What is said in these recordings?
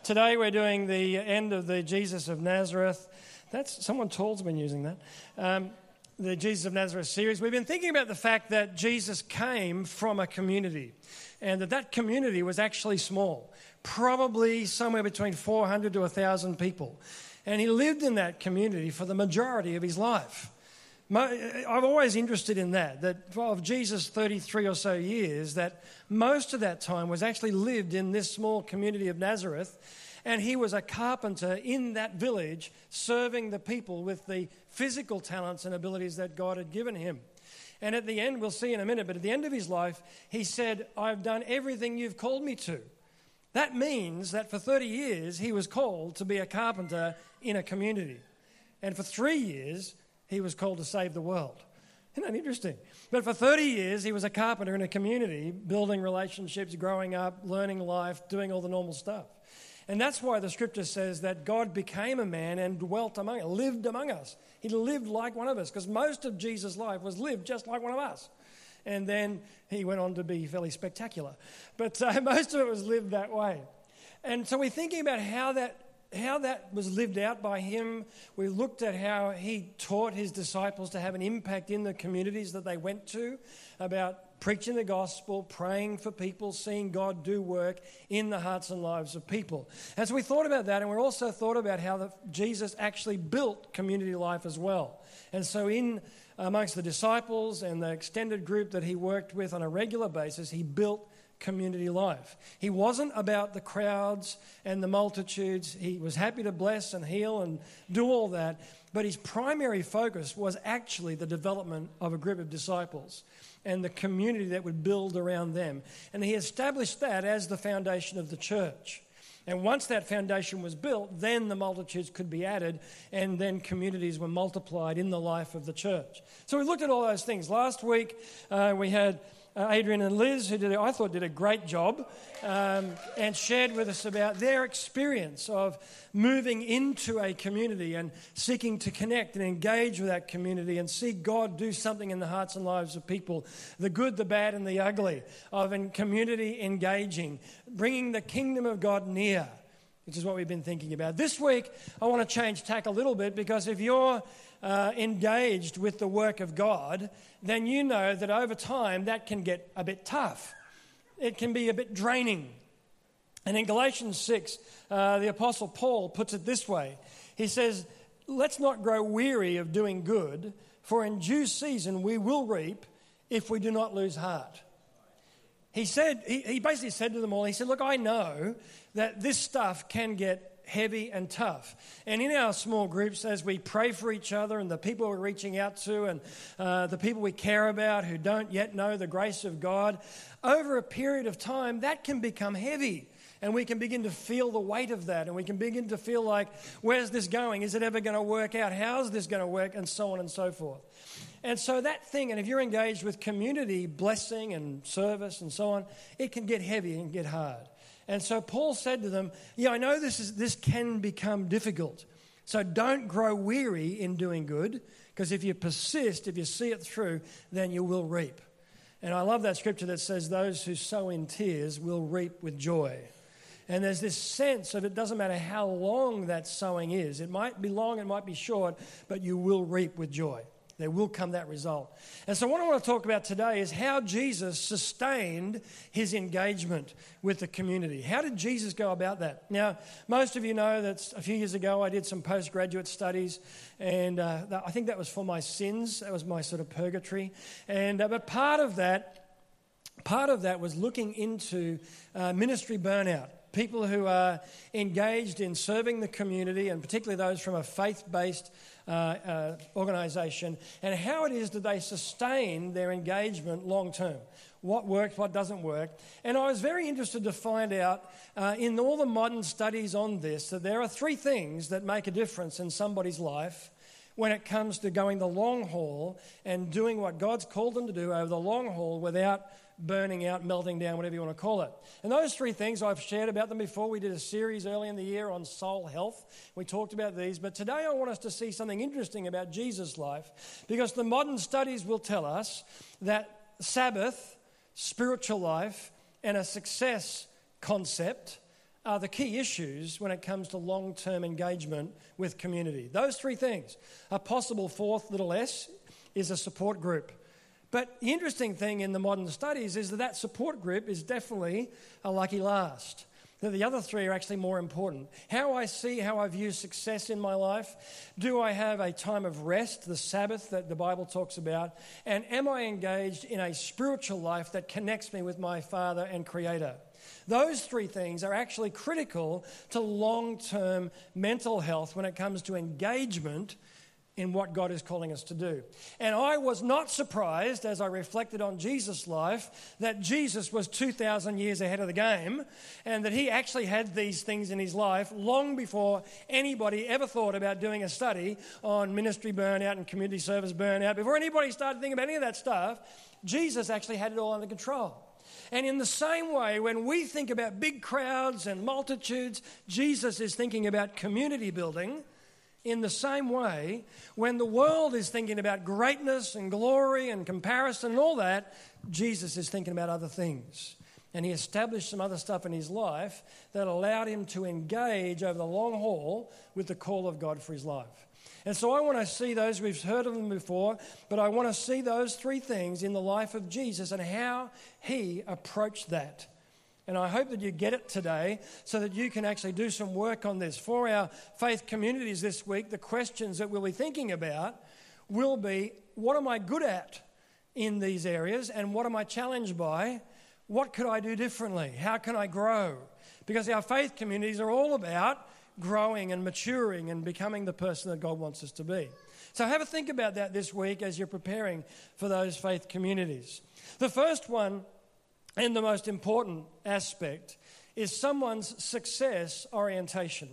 Today we're doing the end of the Jesus of Nazareth. Someone tall's been using that. The Jesus of Nazareth series. We've been thinking about the fact that Jesus came from a community and that community was actually small, probably somewhere between 400 to 1,000 people. And he lived in that community for the majority of his life. I'm always interested in that of Jesus' 33 or so years, that most of that time was actually lived in this small community of Nazareth, and he was a carpenter in that village serving the people with the physical talents and abilities that God had given him. And at the end, we'll see in a minute, but at the end of his life, he said, "I've done everything you've called me to." That means that for 30 years, he was called to be a carpenter in a community. And for 3 years, he was called to save the world. Isn't that interesting? But for 30 years, he was a carpenter in a community, building relationships, growing up, learning life, doing all the normal stuff. And that's why the scripture says that God became a man and dwelt among us, lived among us. He lived like one of us, because most of Jesus' life was lived just like one of us. And then he went on to be fairly spectacular. But most of it was lived that way. And so we're thinking about how that was lived out by him. We looked at how he taught his disciples to have an impact in the communities that they went to, about preaching the gospel, praying for people, seeing God do work in the hearts and lives of people. And so we thought about that, and we also thought about how Jesus actually built community life as well. And so amongst the disciples and the extended group that he worked with on a regular basis, he built community life. He wasn't about the crowds and the multitudes. He was happy to bless and heal and do all that, but his primary focus was actually the development of a group of disciples and the community that would build around them. And he established that as the foundation of the church. And once that foundation was built, then the multitudes could be added, and then communities were multiplied in the life of the church. So we looked at all those things. Last week we had Adrian and Liz, who I thought did a great job, and shared with us about their experience of moving into a community and seeking to connect and engage with that community and see God do something in the hearts and lives of people, the good, the bad, and the ugly, of community engaging, bringing the kingdom of God near, which is what we've been thinking about. This week, I want to change tack a little bit, because if you're engaged with the work of God, then you know that over time that can get a bit tough. It can be a bit draining. And in Galatians 6, the Apostle Paul puts it this way. He says, "Let's not grow weary of doing good, for in due season we will reap if we do not lose heart." He basically said to them all, he said, "Look, I know that this stuff can get heavy and tough. And in our small groups, as we pray for each other and the people we're reaching out to and the people we care about who don't yet know the grace of God, over a period of time, that can become heavy. And we can begin to feel the weight of that. And we can begin to feel like, where's this going? Is it ever going to work out? How's this going to work? And so on and so forth. And so that thing, and if you're engaged with community blessing and service and so on, it can get heavy and get hard. And so Paul said to them, I know this can become difficult. So don't grow weary in doing good, because if you persist, if you see it through, then you will reap. And I love that scripture that says those who sow in tears will reap with joy. And there's this sense of it doesn't matter how long that sowing is. It might be long, it might be short, but you will reap with joy. There will come that result. And so what I want to talk about today is how Jesus sustained his engagement with the community. How did Jesus go about that? Now, most of you know that a few years ago I did some postgraduate studies, and I think that was for my sins. That was my sort of purgatory. And but part of that was looking into ministry burnout. People who are engaged in serving the community, and particularly those from a faith-based organisation, and how it is that they sustain their engagement long term. What works, what doesn't work. And I was very interested to find out in all the modern studies on this that there are 3 things that make a difference in somebody's life when it comes to going the long haul and doing what God's called them to do over the long haul without burning out, melting down, whatever you want to call it. And those 3 things, I've shared about them before. We did a series early in the year on soul health. We talked about these. But today I want us to see something interesting about Jesus' life, because the modern studies will tell us that Sabbath, spiritual life, and a success concept are the key issues when it comes to long-term engagement with community. Those three things. A possible fourth little s is a support group. But the interesting thing in the modern studies is that support group is definitely a lucky last. That the other three are actually more important. How I view success in my life. Do I have a time of rest, the Sabbath that the Bible talks about? And am I engaged in a spiritual life that connects me with my Father and Creator? Those three things are actually critical to long-term mental health when it comes to engagement in what God is calling us to do. And I was not surprised as I reflected on Jesus' life that Jesus was 2,000 years ahead of the game and that he actually had these things in his life long before anybody ever thought about doing a study on ministry burnout and community service burnout. Before anybody started thinking about any of that stuff, Jesus actually had it all under control. And in the same way, when we think about big crowds and multitudes, Jesus is thinking about community building. In the same way, when the world is thinking about greatness and glory and comparison and all that, Jesus is thinking about other things. And he established some other stuff in his life that allowed him to engage over the long haul with the call of God for his life. And so I want to see those, we've heard of them before, but I want to see those three things in the life of Jesus and how he approached that. And I hope that you get it today so that you can actually do some work on this. For our faith communities this week, the questions that we'll be thinking about will be, what am I good at in these areas and what am I challenged by? What could I do differently? How can I grow? Because our faith communities are all about growing and maturing and becoming the person that God wants us to be. So have a think about that this week as you're preparing for those faith communities. The first one, and the most important aspect, is someone's success orientation.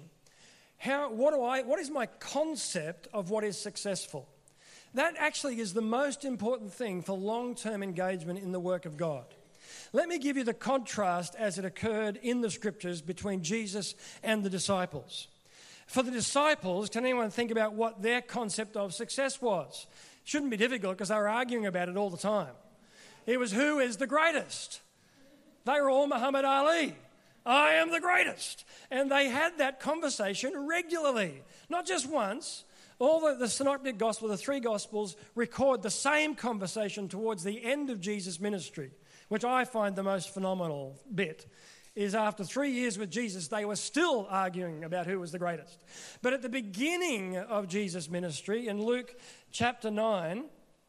What is my concept of what is successful? That actually is the most important thing for long-term engagement in the work of God. Let me give you the contrast as it occurred in the scriptures between Jesus and the disciples. For the disciples, can anyone think about what their concept of success was? Shouldn't be difficult because they were arguing about it all the time. It was, who is the greatest? They were all Muhammad Ali. I am the greatest. And they had that conversation regularly, not just once. All the synoptic gospel, the three gospels, record the same conversation towards the end of Jesus' ministry, which I find the most phenomenal bit, is after 3 years with Jesus, they were still arguing about who was the greatest. But at the beginning of Jesus' ministry, in Luke chapter 9,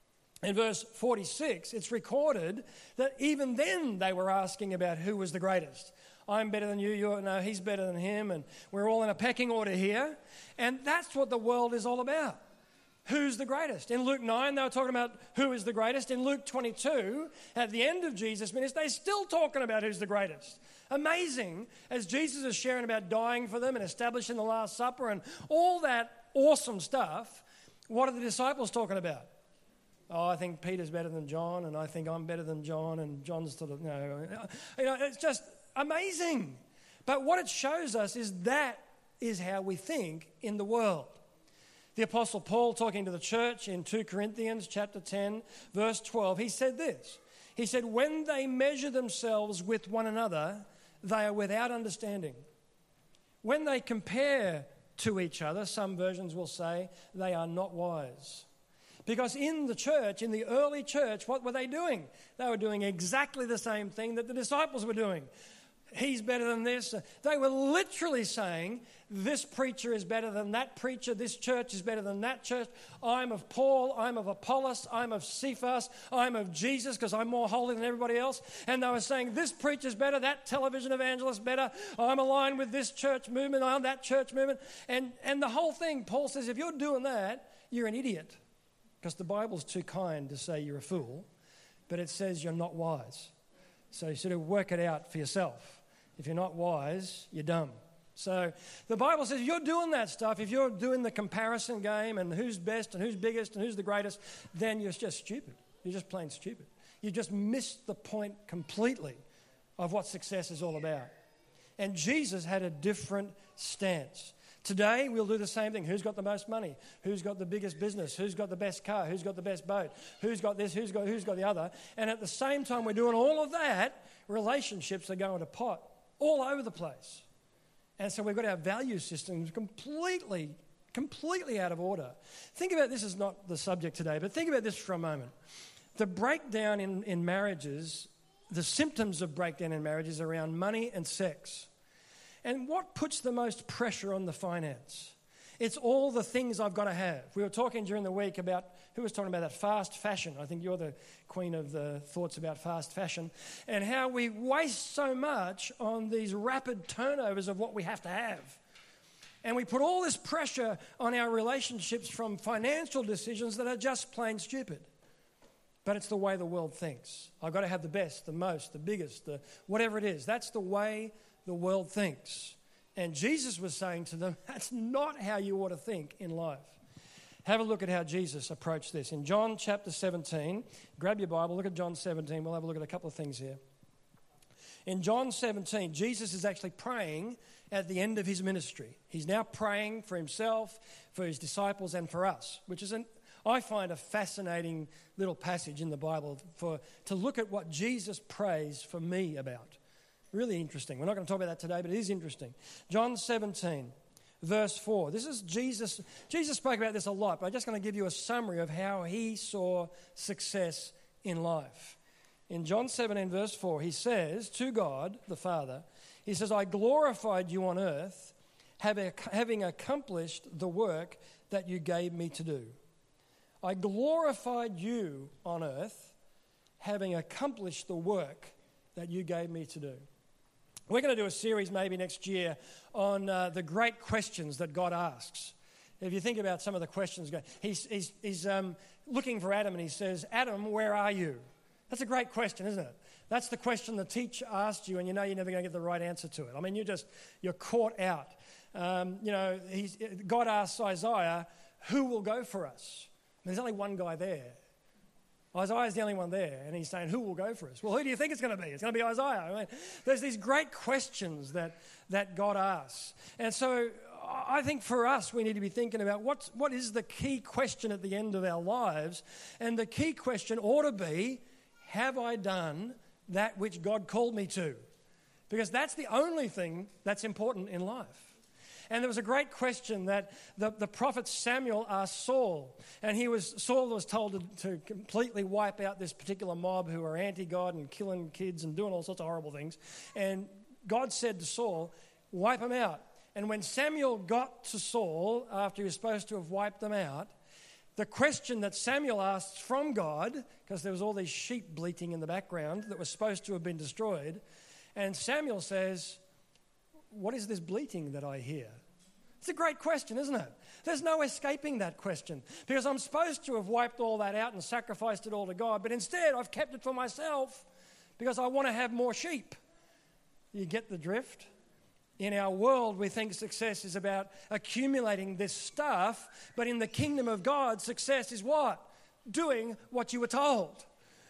in verse 46, it's recorded that even then they were asking about who was the greatest. I'm better than you, no, he's better than him, and we're all in a pecking order here. And that's what the world is all about. Who's the greatest? In Luke 9, they were talking about who is the greatest. In Luke 22, at the end of Jesus' ministry, they're still talking about who's the greatest. Amazing, as Jesus is sharing about dying for them and establishing the Last Supper and all that awesome stuff, what are the disciples talking about? Oh, I think Peter's better than John, and I think I'm better than John, and John's sort of, it's just amazing. But what it shows us is that is how we think in the world. The Apostle Paul, talking to the church in 2 Corinthians chapter 10, verse 12, he said this. He said, when they measure themselves with one another, they are without understanding. When they compare to each other, some versions will say, they are not wise. Because in the church, in the early church, what were they doing? They were doing exactly the same thing that the disciples were doing. He's better than this. They were literally saying, this preacher is better than that preacher. This church is better than that church. I'm of Paul. I'm of Apollos. I'm of Cephas. I'm of Jesus because I'm more holy than everybody else. And they were saying, this preacher's better. That television evangelist better. I'm aligned with this church movement. I'm that church movement. And the whole thing, Paul says, if you're doing that, you're an idiot. Because the Bible's too kind to say you're a fool. But it says you're not wise. So you sort of work it out for yourself. If you're not wise, you're dumb. So the Bible says if you're doing that stuff, if you're doing the comparison game and who's best and who's biggest and who's the greatest, then you're just stupid. You're just plain stupid. You just missed the point completely of what success is all about. And Jesus had a different stance. Today, we'll do the same thing. Who's got the most money? Who's got the biggest business? Who's got the best car? Who's got the best boat? Who's got this? Who's got the other? And at the same time we're doing all of that, relationships are going to pot all over the place. And so we've got our value systems completely out of order. Think about, this is not the subject today, but think about this for a moment. The breakdown in marriages, the symptoms of breakdown in marriages are around money and sex. And what puts the most pressure on the finance? It's all the things I've got to have. We were talking during the week about, who was talking about that fast fashion? I think you're the queen of the thoughts about fast fashion. And how we waste so much on these rapid turnovers of what we have to have. And we put all this pressure on our relationships from financial decisions that are just plain stupid. But it's the way the world thinks. I've got to have the best, the most, the biggest, whatever it is. That's the way the world thinks. And Jesus was saying to them, that's not how you ought to think in life. Have a look at how Jesus approached this. In John chapter 17, grab your Bible, look at John 17. We'll have a look at a couple of things here. In John 17, Jesus is actually praying at the end of his ministry. He's now praying for himself, for his disciples, and for us, which is, I find, a fascinating little passage in the Bible to look at what Jesus prays for me about. Really interesting. We're not going to talk about that today, but it is interesting. John 17, verse 4. This is Jesus. Jesus spoke about this a lot, but I'm just going to give you a summary of how he saw success in life. In John 17, verse 4, he says to God, the Father, he says, I glorified you on earth, having accomplished the work that you gave me to do. I glorified you on earth, having accomplished the work that you gave me to do. We're going to do a series maybe next year on the great questions that God asks. If you think about some of the questions, he's looking for Adam and he says, Adam, where are you? That's a great question, isn't it? That's the question the teacher asked you and you know you're never going to get the right answer to it. I mean, you're caught out. God asks Isaiah, who will go for us? There's only one guy there. Isaiah's the only one there, and he's saying, who will go for us? Well, who do you think it's going to be? It's going to be Isaiah. I mean, there's these great questions that God asks. And so I think for us, we need to be thinking about what is the key question at the end of our lives. And the key question ought to be, have I done that which God called me to? Because that's the only thing that's important in life. And there was a great question that the prophet Samuel asked Saul. And Saul was told to completely wipe out this particular mob who are anti-God and killing kids and doing all sorts of horrible things. And God said to Saul, wipe them out. And when Samuel got to Saul, after he was supposed to have wiped them out, the question that Samuel asked from God, because there was all these sheep bleating in the background that was supposed to have been destroyed, and Samuel says, what is this bleating that I hear? It's a great question, isn't it? There's no escaping that question because I'm supposed to have wiped all that out and sacrificed it all to God, but instead I've kept it for myself because I want to have more sheep. You get the drift? In our world, we think success is about accumulating this stuff, but in the kingdom of God, success is what? Doing what you were told.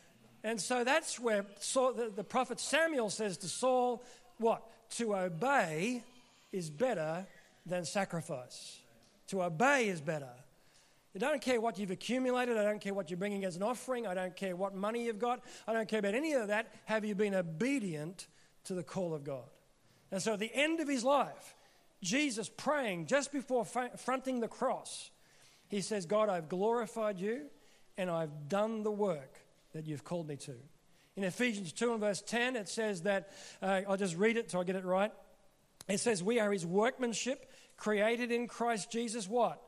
And so that's where the prophet Samuel says to Saul, what? To obey is better than sacrifice. To obey is better. I don't care what you've accumulated. I don't care what you're bringing as an offering. I don't care what money you've got. I don't care about any of that. Have you been obedient to the call of God? And so at the end of his life, Jesus praying just before fronting the cross, he says, God, I've glorified you and I've done the work that you've called me to. In Ephesians 2 and verse 10, it says that, I'll just read it so I get it right. It says, we are his workmanship, created in Christ Jesus, what?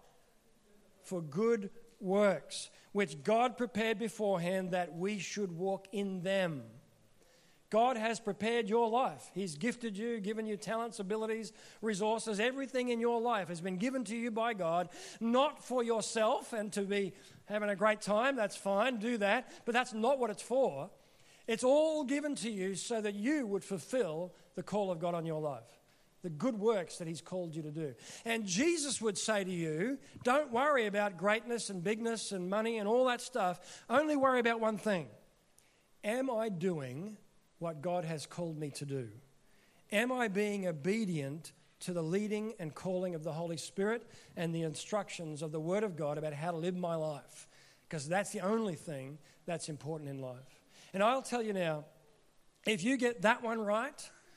For good works, which God prepared beforehand that we should walk in them. God has prepared your life. He's gifted you, given you talents, abilities, resources. Everything in your life has been given to you by God, not for yourself and to be having a great time. That's fine, do that. But that's not what it's for. It's all given to you so that you would fulfill the call of God on your life, the good works that he's called you to do. And Jesus would say to you, don't worry about greatness and bigness and money and all that stuff. Only worry about one thing. Am I doing what God has called me to do? Am I being obedient to the leading and calling of the Holy Spirit and the instructions of the Word of God about how to live my life? Because that's the only thing that's important in life. And I'll tell you now, if you get that one right,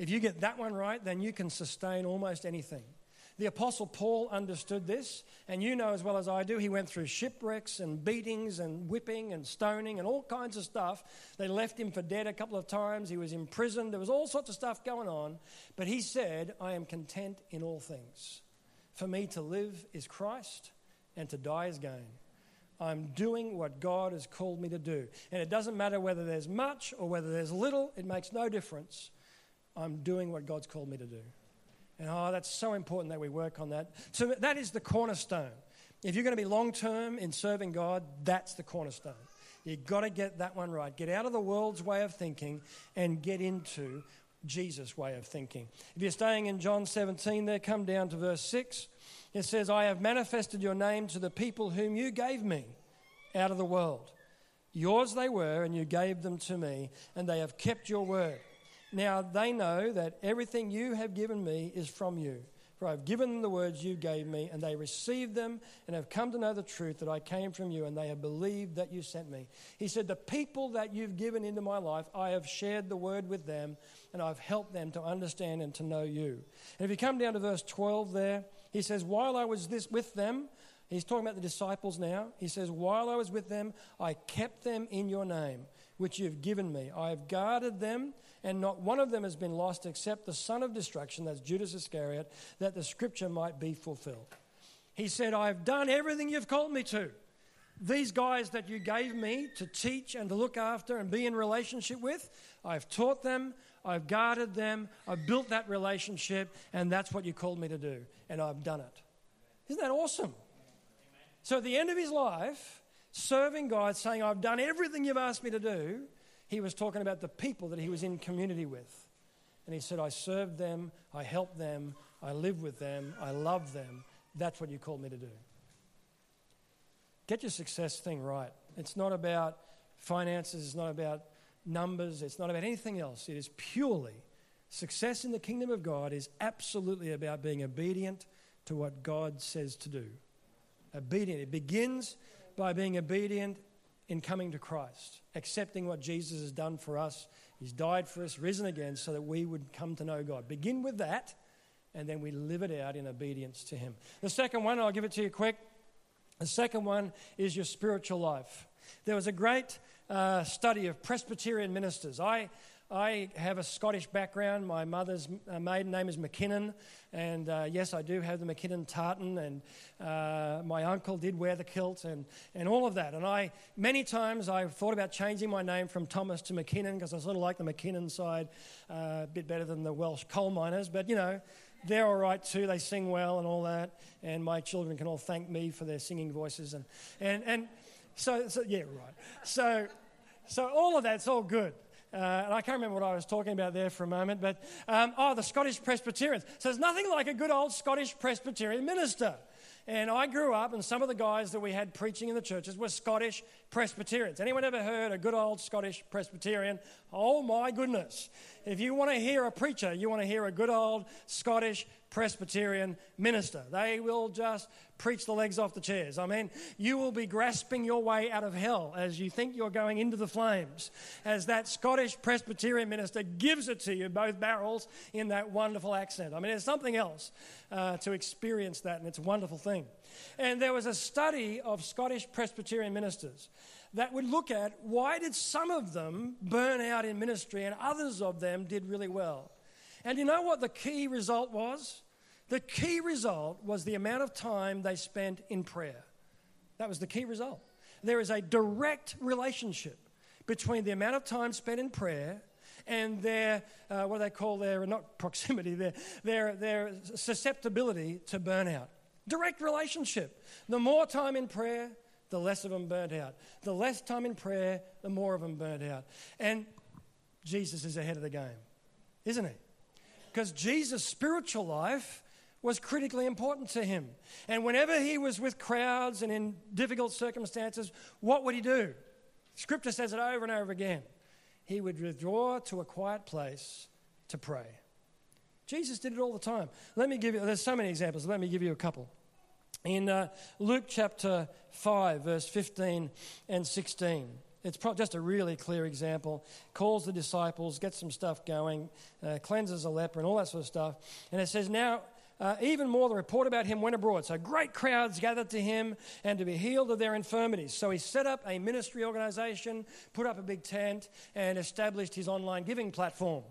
If you get that one right, then you can sustain almost anything. The Apostle Paul understood this, and you know as well as I do, he went through shipwrecks and beatings and whipping and stoning and all kinds of stuff. They left him for dead a couple of times. He was imprisoned. There was all sorts of stuff going on. But he said, I am content in all things. For me to live is Christ, and to die is gain. I'm doing what God has called me to do. And it doesn't matter whether there's much or whether there's little. It makes no difference. I'm doing what God's called me to do. And that's so important that we work on that. So that is the cornerstone. If you're going to be long-term in serving God, that's the cornerstone. You've got to get that one right. Get out of the world's way of thinking and get into Jesus' way of thinking. If you're staying in John 17 there, come down to verse 6. It says, I have manifested your name to the people whom you gave me out of the world. Yours they were, and you gave them to me, and they have kept your word. Now they know that everything you have given me is from you. For I have given them the words you gave me, and they received them and have come to know the truth that I came from you, and they have believed that you sent me. He said, the people that you've given into my life, I have shared the word with them, and I've helped them to understand and to know you. And if you come down to verse 12 there, he says, while I was with them, he's talking about the disciples now. He says, while I was with them, I kept them in your name, which you've given me. I have guarded them, and not one of them has been lost except the son of destruction, that's Judas Iscariot, that the scripture might be fulfilled. He said, I've done everything you've called me to. These guys that you gave me to teach and to look after and be in relationship with, I've taught them, I've guarded them, I've built that relationship, and that's what you called me to do, and I've done it. Isn't that awesome? So at the end of his life, serving God, saying, I've done everything you've asked me to do, he was talking about the people that he was in community with. And he said, I served them, I helped them, I lived with them, I loved them. That's what you called me to do. Get your success thing right. It's not about finances, it's not about numbers, it's not about anything else. It is purely, success in the kingdom of God is absolutely about being obedient to what God says to do. Obedient. It begins by being obedient in coming to Christ, accepting what Jesus has done for us. He's died for us, risen again, so that we would come to know God. Begin with that, and then we live it out in obedience to him. The second one, I'll give it to you quick. The second one is your spiritual life. There was a great study of Presbyterian ministers. I have a Scottish background. My mother's maiden name is McKinnon, and yes, I do have the McKinnon tartan, and my uncle did wear the kilt and all of that. And many times I've thought about changing my name from Thomas to McKinnon because I sort of like the McKinnon side a bit better than the Welsh coal miners, but you know, they're all right too. They sing well and all that, and my children can all thank me for their singing voices, and so yeah, right. So all of that's all good. And I can't remember what I was talking about there for a moment, but the Scottish Presbyterians. So there's nothing like a good old Scottish Presbyterian minister. And I grew up, and some of the guys that we had preaching in the churches were Scottish Presbyterians. Anyone ever heard a good old Scottish Presbyterian? Oh my goodness. If you want to hear a preacher, you want to hear a good old Scottish Presbyterian minister. They will just preach the legs off the chairs. I mean, you will be grasping your way out of hell as you think you're going into the flames, as that Scottish Presbyterian minister gives it to you, both barrels, in that wonderful accent. I mean, there's something else to experience that, and it's a wonderful thing. And there was a study of Scottish Presbyterian ministers that would look at why did some of them burn out in ministry and others of them did really well. And you know what the key result was? The key result was the amount of time they spent in prayer. That was the key result. There is a direct relationship between the amount of time spent in prayer and their, what they call their, not proximity, their susceptibility to burnout. Direct relationship. The more time in prayer, the less of them burnt out. The less time in prayer, the more of them burnt out. And Jesus is ahead of the game, isn't he? Because Jesus' spiritual life was critically important to him. And whenever he was with crowds and in difficult circumstances, what would he do? Scripture says it over and over again. He would withdraw to a quiet place to pray. Jesus did it all the time. There's so many examples. Let me give you a couple. In Luke chapter 5, verse 15 and 16, It's just a really clear example. Calls the disciples, gets some stuff going, cleanses a leper and all that sort of stuff. And it says, now, even more, the report about him went abroad. So great crowds gathered to him and to be healed of their infirmities. So he set up a ministry organization, put up a big tent, and established his online giving platform.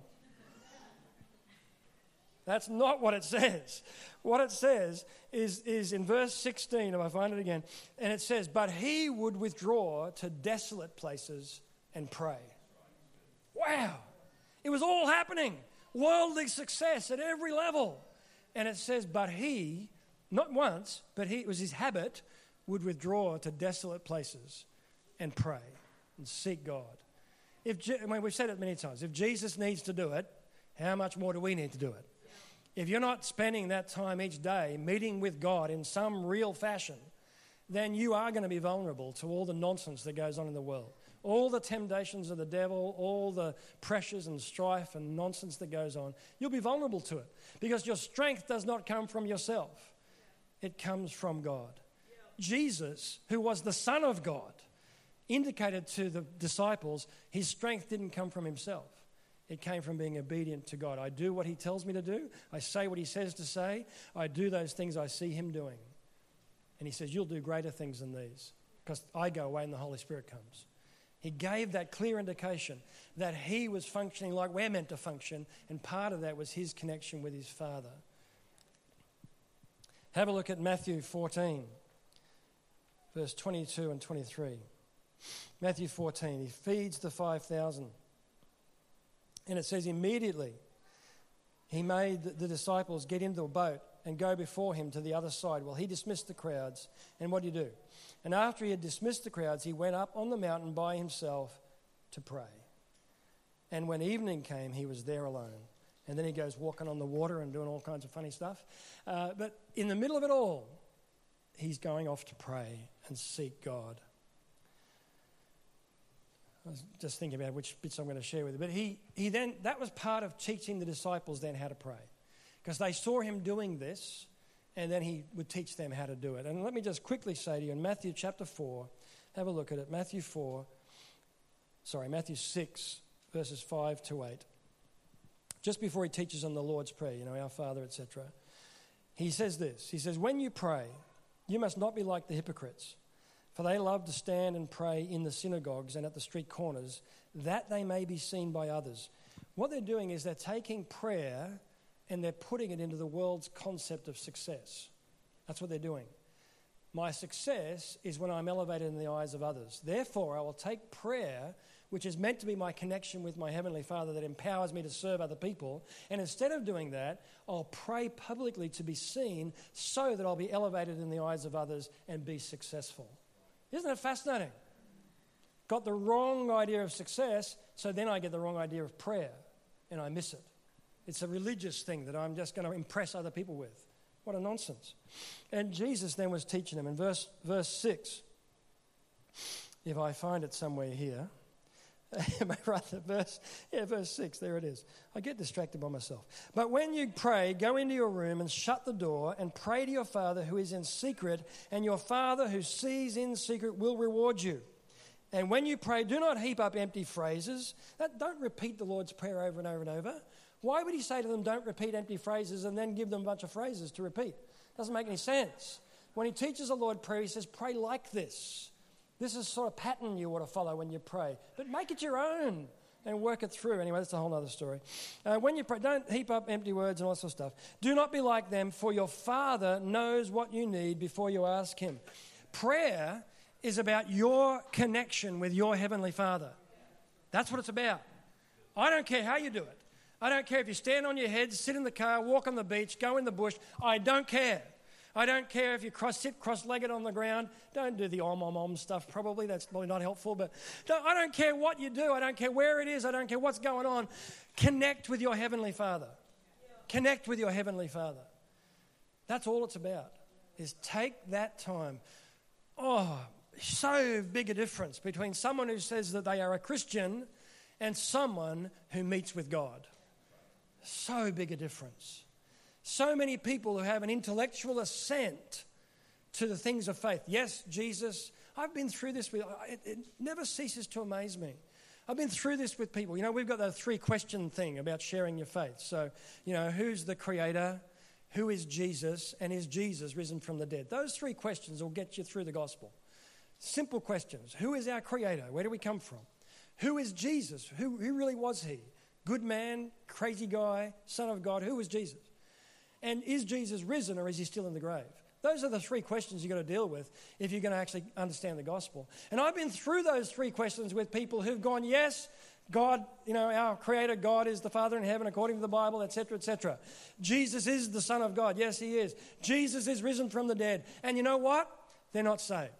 That's not what it says. What it says is in verse 16, if I find it again, and it says, but he would withdraw to desolate places and pray. Wow. It was all happening. Worldly success at every level. And it says, but he, not once, but it was his habit, would withdraw to desolate places and pray and seek God. We've said it many times. If Jesus needs to do it, how much more do we need to do it? If you're not spending that time each day meeting with God in some real fashion, then you are going to be vulnerable to all the nonsense that goes on in the world. All the temptations of the devil, all the pressures and strife and nonsense that goes on, you'll be vulnerable to it because your strength does not come from yourself. It comes from God. Jesus, who was the Son of God, indicated to the disciples his strength didn't come from himself. It came from being obedient to God. I do what he tells me to do. I say what he says to say. I do those things I see him doing. And he says, you'll do greater things than these because I go away and the Holy Spirit comes. He gave that clear indication that he was functioning like we're meant to function, and part of that was his connection with his Father. Have a look at Matthew 14, verse 22 and 23. Matthew 14, he feeds the 5,000. And it says, immediately he made the disciples get into a boat and go before him to the other side. Well, he dismissed the crowds. And what did he do? And after he had dismissed the crowds, he went up on the mountain by himself to pray. And when evening came, he was there alone. And then he goes walking on the water and doing all kinds of funny stuff. But in the middle of it all, he's going off to pray and seek God. I was just thinking about which bits I'm going to share with you. But he then, that was part of teaching the disciples then how to pray. Because they saw him doing this, and then he would teach them how to do it. And let me just quickly say to you, in Matthew chapter 4, have a look at it. Matthew 6, verses 5 to 8. Just before he teaches on the Lord's Prayer, our Father, etc. He says this. He says, when you pray, you must not be like the hypocrites. For they love to stand and pray in the synagogues and at the street corners, that they may be seen by others. What they're doing is they're taking prayer and they're putting it into the world's concept of success. That's what they're doing. My success is when I'm elevated in the eyes of others. Therefore, I will take prayer, which is meant to be my connection with my Heavenly Father that empowers me to serve other people, and instead of doing that, I'll pray publicly to be seen so that I'll be elevated in the eyes of others and be successful. Isn't that fascinating? Got the wrong idea of success, so then I get the wrong idea of prayer, and I miss it. It's a religious thing that I'm just going to impress other people with. What a nonsense. And Jesus then was teaching them in verse 6. If I find it somewhere here. Verse 6, there it is. I get distracted by myself. But when you pray, go into your room and shut the door and pray to your Father who is in secret, and your Father who sees in secret will reward you. And when you pray, do not heap up empty phrases. Don't repeat the Lord's Prayer over and over and over. Why would he say to them, don't repeat empty phrases and then give them a bunch of phrases to repeat? Doesn't make any sense. When he teaches the Lord's Prayer, he says, pray like this. This is sort of pattern you ought to follow when you pray. But make it your own and work it through. Anyway, that's a whole other story. When you pray, don't heap up empty words and all that sort of stuff. Do not be like them, for your Father knows what you need before you ask him. Prayer is about your connection with your Heavenly Father. That's what it's about. I don't care how you do it. I don't care if you stand on your head, sit in the car, walk on the beach, go in the bush. I don't care. I don't care if you sit cross-legged on the ground. Don't do the om stuff probably. That's probably not helpful. But I don't care what you do. I don't care where it is. I don't care what's going on. Connect with your Heavenly Father. Connect with your Heavenly Father. That's all it's about, is take that time. Oh, so big a difference between someone who says that they are a Christian and someone who meets with God. So big a difference. So many people who have an intellectual assent to the things of faith. Yes, Jesus, I've been through this it never ceases to amaze me. I've been through this with people. You know, we've got the 3-question thing about sharing your faith. So, you know, who's the creator? Who is Jesus? And is Jesus risen from the dead? Those 3 questions will get you through the gospel. Simple questions. Who is our creator? Where do we come from? Who is Jesus? Who really was he? Good man, crazy guy, son of God. Who was Jesus? And is Jesus risen or is he still in the grave? Those are the 3 questions you've got to deal with if you're going to actually understand the gospel. And I've been through those 3 questions with people who've gone, yes, God, you know, our creator, God is the Father in heaven according to the Bible, etc., etc. Jesus is the Son of God. Yes, he is. Jesus is risen from the dead. And you know what? They're not saved.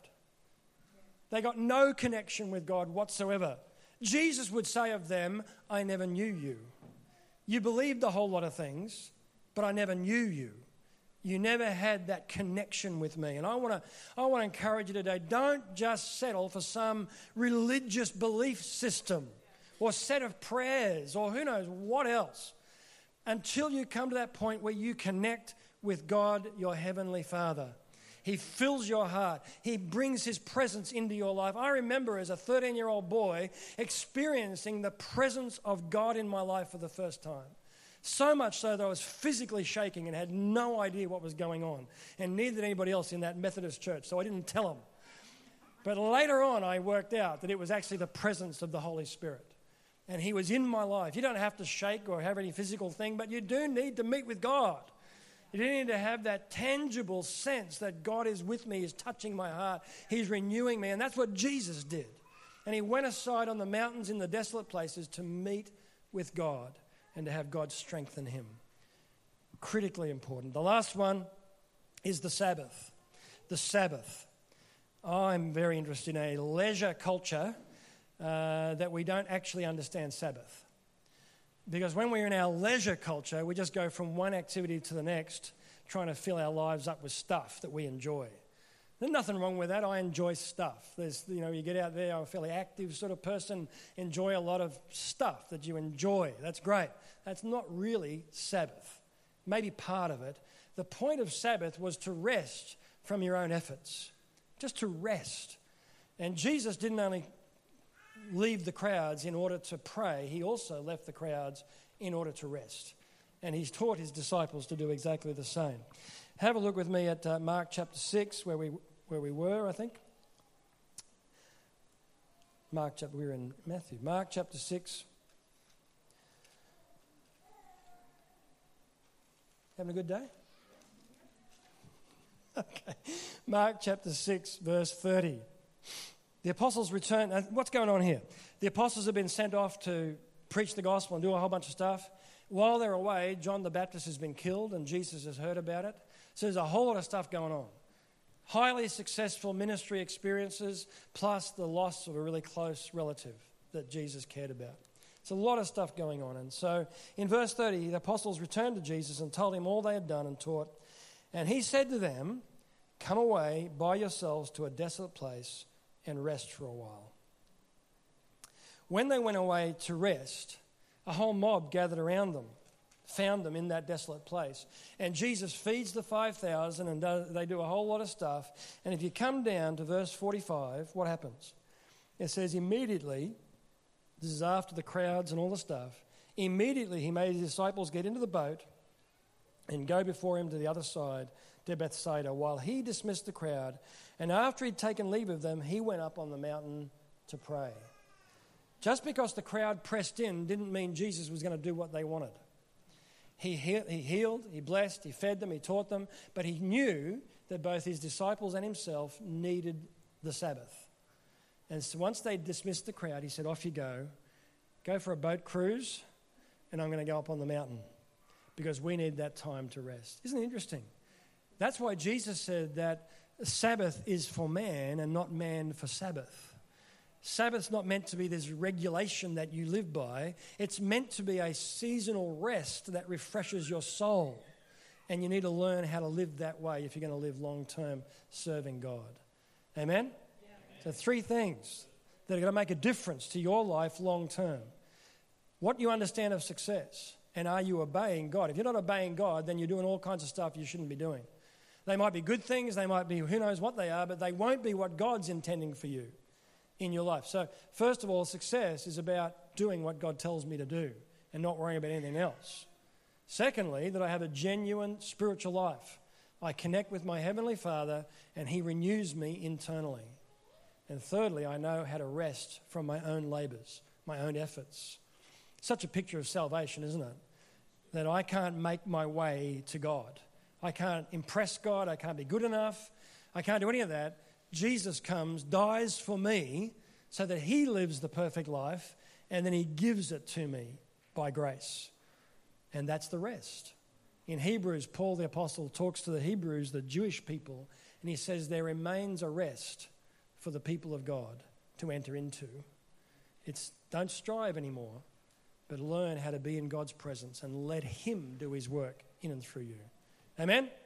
They got no connection with God whatsoever. Jesus would say of them, I never knew you. You believed a whole lot of things, but I never knew you. You never had that connection with me. And I want to encourage you today, don't just settle for some religious belief system or set of prayers or who knows what else until you come to that point where you connect with God, your heavenly Father. He fills your heart. He brings his presence into your life. I remember as a 13-year-old boy experiencing the presence of God in my life for the first time. So much so that I was physically shaking and had no idea what was going on. And neither did anybody else in that Methodist church, so I didn't tell them. But later on, I worked out that it was actually the presence of the Holy Spirit. And he was in my life. You don't have to shake or have any physical thing, but you do need to meet with God. You do need to have that tangible sense that God is with me, He's touching my heart, He's renewing me. And that's what Jesus did. And he went aside on the mountains in the desolate places to meet with God and to have God strengthen him. Critically important. The last one is the Sabbath. The Sabbath. I'm very interested in a leisure culture that we don't actually understand Sabbath. Because when we're in our leisure culture, we just go from one activity to the next, trying to fill our lives up with stuff that we enjoy. There's nothing wrong with that. I enjoy stuff. There's, you know, you get out there, I'm a fairly active sort of person, enjoy a lot of stuff that you enjoy. That's great. That's not really Sabbath. Maybe part of it. The point of Sabbath was to rest from your own efforts. Just to rest. And Jesus didn't only leave the crowds in order to pray, he also left the crowds in order to rest. And he's taught his disciples to do exactly the same. Have a look with me at Mark chapter 6, where we were, I think. We were in Matthew. Mark chapter 6. Having a good day? Okay. Mark chapter 6, verse 30. The apostles return. What's going on here? The apostles have been sent off to preach the gospel and do a whole bunch of stuff. While they're away, John the Baptist has been killed and Jesus has heard about it. So there's a whole lot of stuff going on. Highly successful ministry experiences plus the loss of a really close relative that Jesus cared about. It's a lot of stuff going on. And so in verse 30, the apostles returned to Jesus and told him all they had done and taught. And he said to them, come away by yourselves to a desolate place and rest for a while. When they went away to rest, a whole mob gathered around them, found them in that desolate place. And Jesus feeds the 5,000 and they do a whole lot of stuff. And if you come down to verse 45, what happens? It says immediately, this is after the crowds and all the stuff, immediately he made his disciples get into the boat and go before him to the other side, to Bethsaida, while he dismissed the crowd. And after he'd taken leave of them, he went up on the mountain to pray. Just because the crowd pressed in didn't mean Jesus was going to do what they wanted. He healed, he blessed, he fed them, he taught them, but he knew that both his disciples and himself needed the Sabbath. And so once they dismissed the crowd, he said, off you go for a boat cruise, and I'm going to go up on the mountain because we need that time to rest. Isn't it interesting? That's why Jesus said that Sabbath is for man and not man for Sabbath. Sabbath's not meant to be this regulation that you live by. It's meant to be a seasonal rest that refreshes your soul. And you need to learn how to live that way if you're going to live long-term serving God. Amen? Yeah. So 3 things that are going to make a difference to your life long-term. What you understand of success, and are you obeying God? If you're not obeying God, then you're doing all kinds of stuff you shouldn't be doing. They might be good things, they might be who knows what they are, but they won't be what God's intending for you in your life. So first of all, success is about doing what God tells me to do and not worrying about anything else. Secondly, that I have a genuine spiritual life. I connect with my Heavenly Father and He renews me internally. And thirdly, I know how to rest from my own labours, my own efforts. Such a picture of salvation, isn't it? That I can't make my way to God. I can't impress God. I can't be good enough. I can't do any of that. Jesus comes, dies for me so that He lives the perfect life and then He gives it to me by grace. And that's the rest. In Hebrews, Paul the Apostle talks to the Hebrews, the Jewish people, and he says there remains a rest for the people of God to enter into. It's don't strive anymore, but learn how to be in God's presence and let Him do His work in and through you. Amen?